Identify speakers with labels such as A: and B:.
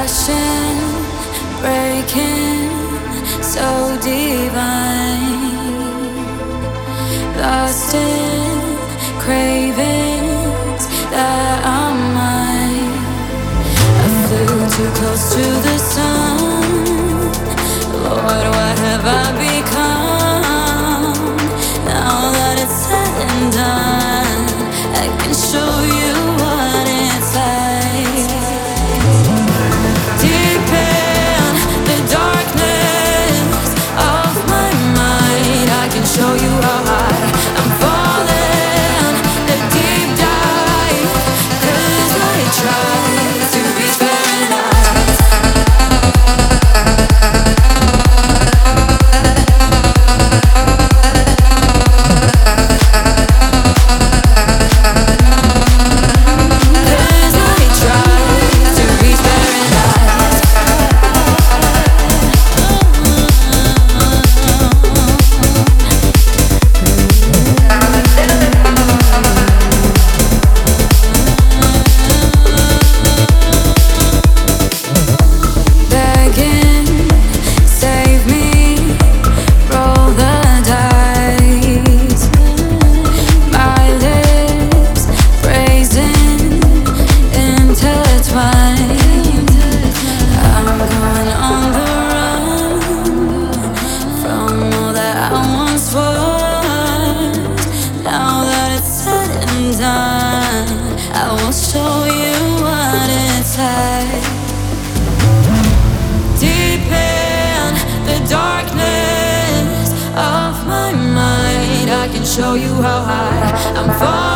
A: passion breaking, so divine, lost in cravings that are mine. I flew too close to the sun. Lord, what have I become? Now that it's said and done, I can show you what it's like. Deep in the darkness of my mind, I can show you how high I'm falling. The deep dive, 'cause I try to be paradise. I will show you what it's like. Deep in the darkness of my mind, I can show you how high I'm falling.